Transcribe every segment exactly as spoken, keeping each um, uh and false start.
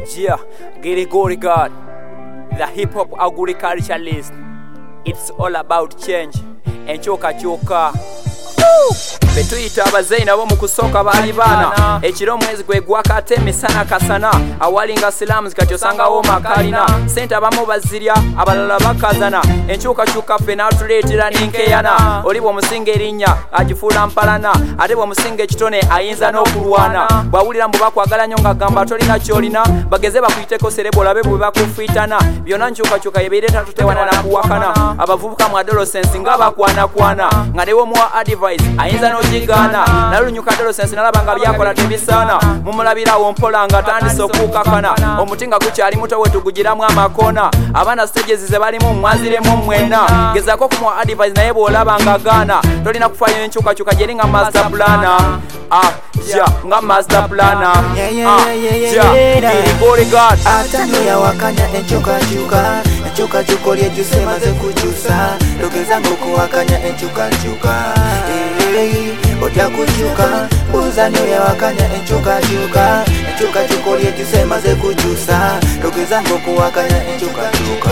Yeah, Gilly God, the hip hop agriculturalist. It's all about change. Enchoka choka. Betuyita abazeyi nabo mu kusooka baali baana ekiro omwezi gwe gwakate emisana kasana awalinga silaamu kati osangawo makalina sente abamu bazirya abalala bakazana enkyukakyuka ffe n'atuleetera n'enkeyana oliba omusinga erinnya agifuula mpalana ate bw'omusinga ekitone ayinza n'okulwana bw'awulira mbu bakwagala nnyo ng'agamba tolina ky'olina bageze bakuyiteko serebo olabe bwe bakufiitana byonna nkyukakyuka yebireeta tutewana nakuwakana abavubuka mu adolescence nga bakwanakwana nga ne womuwa advice ayinza n'ogigana nalunyuka adolescence nalaba nga byakola tebisaana mumulabirawo mpola nga tandise okukakana omuti nga gukyali muto we tugugiramu amakona abaana stages ze balimu mwaziremu mwena gezaako okumuwa advice naye bw'olaba nga gaana tolina kufaayo enkyukakyuka gyeri nga master plana ah ja nga master plana ah ja irigorigat atano yawakanya enkyukakyuka enkyukakyuka olyejjusa emaze kukyusa logeza ng'okuwakanya enkyukakyuka ojja kukyuka buuza nyo yawakanya enkyukakyuka enkyukakyuka olyejjusa emaze kukyusa logeza ng'okuwakanya enkyukakyuka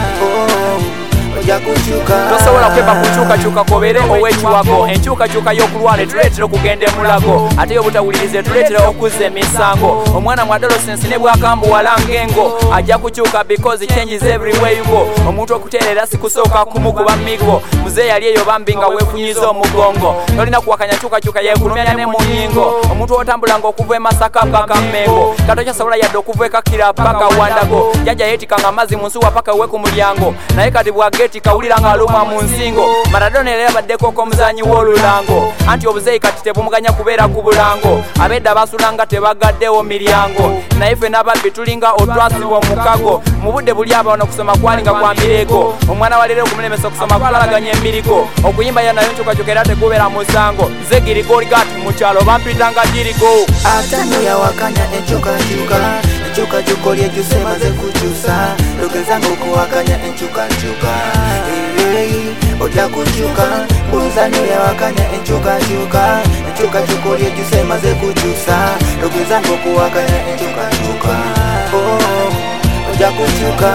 tosobola kweba kukyukakyuka kobeere ow'ekiwago enkyukakyuka y'okulwana etuleetera okugenda emulago ate y'obutawuliriza etuleetera okuzza emisango omwana mu adolescence ne bwakambuwala ng'engo ajja kukyuka because changes everywhere you go omuntu okuteerera sikusooka kumukuba migo muzeeyi yali eyo bambi nga weefunyiza omugongo tolina kuwakanya kyukakyuka yeekulumyanya ne mu nnyingo omuntu otambulanga okuva e Masaka paka Mengo katokyasobola yadde okuva e Kakira paka Wandago jjajja yeetikanga amazzi mu nsuwa paka we ku mulyango naye kati bwageti kawulira nga aluma mu nsingo Maradona era yabaddeko omuzanyi w'olulango anti obuzeeyi kati tebumuganya kubeera ku bulango abedda basulanga tebagaddewo miryango naye ffe n'ababbi tulinga otwasibwa omukago mu budde buli abaana okusoma kwalinga kwa mirego omwana walero okumulemesa okusoma kukalaganya embiriko okuyimba ya nayo nkyukakyuka era tekubeera musango nze Girigorigat mu kyalo bampitanga Girigo atano yawakanya enkyukakyuka enkyukakyuka olyejjusa emaze kukyusa logeza ng'okuwakanya enkyukakyuka ojja kukyuka buuza nyo yawakanya enkyukakyuka enkyukakyuka olyejjusa emaze kukyusa logeza ng'okuwakanya enkyukakyuka ojja kukyuka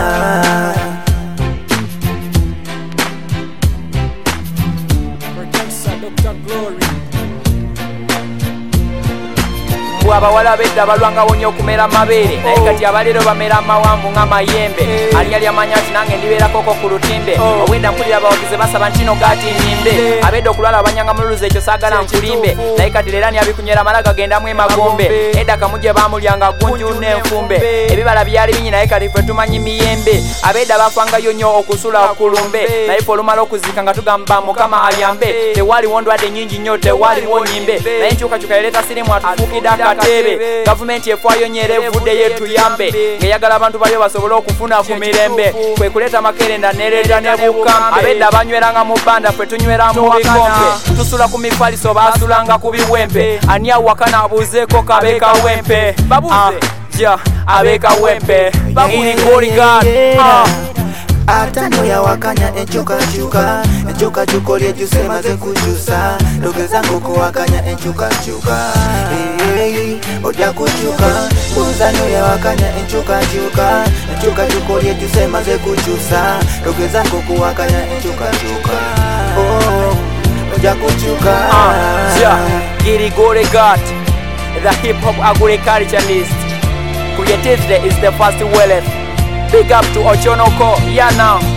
abawala bedda balwangawo nnyo okumera mabeere naye kati abalero bamera amawanvu ng'amayembe alinya lyamanya ati nange ndibeerakoko ku lutimbe obwedda mpulira abawagizi basaba ntino gaati nnimbe abedda okulwala abanyanga mululuza ekyo saagala nkulimbe naye kati leera nyabikunywera amala gagendamu emagombe edda kamugye baamulyanga gunju n'enfumbe ebibala byali binyi naye kati ffe tumanyi miyembe abedda bafangayo nnyo okusula okulumbe naye ffe olumala okuzika nga tugamba mukama ayambe tewaaliwo ndwadde nnyingi nnyo tewaaliwo nyimbe naye enkyukakyuka yaleeta sirimu atufuukidde akati gavumenti efaayo nyere evudde yetuyambe ng'eyagala abantu balyo basobole okufuna ku mirembe kwe kuleeta makerenda nereeta ne bukambe abedda banyweranga mu bbanda ffe tunywera mu bikombe tusula ku mifaliso baasulanga ku biwempe ani awakana abuuzeeko kabeeka wempe babuuze ja abeeka wempe Girigorigat atano yawakanya enkyukakyuka enkyukakyuka olyejjusa emaze kukyusa logeza ng'okuwakanya enkyukakyuka ojja kukyuka buuza nyo yawakanya enkyukakyuka enkyukakyuka olyejjusa emaze kukyusa logeza ng'okuwakanya enkyukakyuka ojja kukyuka Girigorigat, the hip hop agriculturalist. Creativity is the first wealth. Big up to Ochonoko, yeah now.